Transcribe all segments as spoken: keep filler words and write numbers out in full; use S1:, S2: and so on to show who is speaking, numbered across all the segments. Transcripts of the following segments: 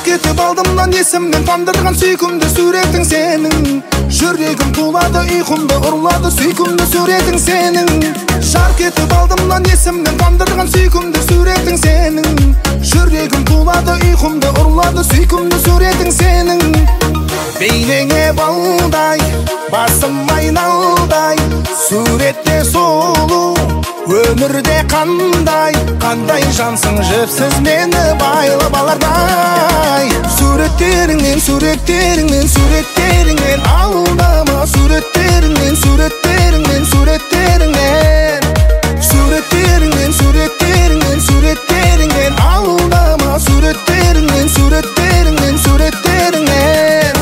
S1: кетіп алдымнан есімнен тандырған сүйкімді суретің сенің. Жүрегім тулады, ұйқымды ұрлады сүйкімді суретің сенің. Жарқ етіп алдымнан есімнен тандырған сүйкімді суретің сенің. Жүрегім тулады, ұйқымды ұрлады сүйкімді суретің сенің. Бейнеңе балдай, басым айналдай, суретте сұлу, өмірде қандай, қандай жансың жіпсіз мені байлап алардай. Суреттеріңнен, суреттеріңнен, суреттеріңнен алдама, суреттеріңнен, суреттеріңнен, суреттеріңнен, суреттеріңнен, суреттеріңнен, суреттеріңнен алдама, суреттеріңнен, суреттеріңнен, суреттеріңнен.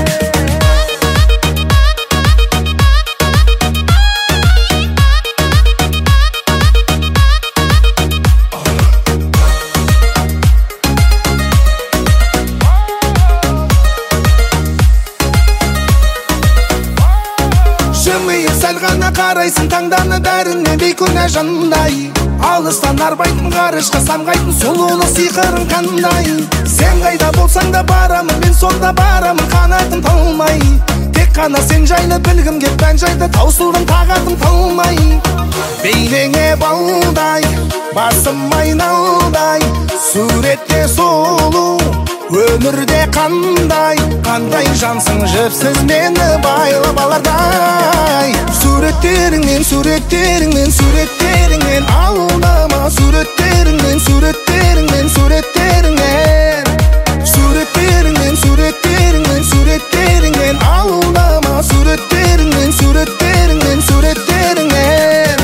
S1: Жымиып сәл ғана қарайсың, таңданы бәріне бейкүнә жандай. Алыстан арбайтын ғарышқа самғайтын сұлулық сиқырың қандай. Сен қайда болсаң да барамын, мен сонда барамын қанатым талмай. Тек қана сен жайлы білгім кеп мән жайды таусылдым тағатым талмай. Бейнеңе балдай, басым айналдай, суретте сұлу, өмірде қандай, қандай жансың жіпсіз мені байлап алардай. Суреттеріңнен, суреттеріңнен, суреттеріңнен алдама, суреттеріңнен, суреттеріңнен, суреттеріңнен, суреттеріңнен, суреттеріңнен, суреттеріңнен алдама, суреттеріңнен, суреттеріңнен, суреттеріңнен.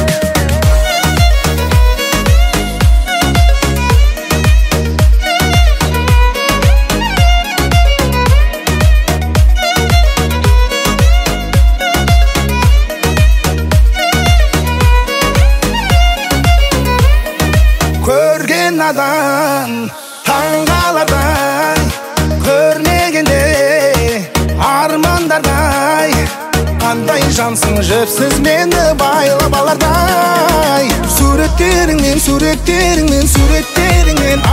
S1: Көрген адам таңғалардай, көрмегенде армандардай, қандай жансың жіпсіз мені байлап алардай. Суреттеріңнен, суреттеріңнен, суреттеріңнен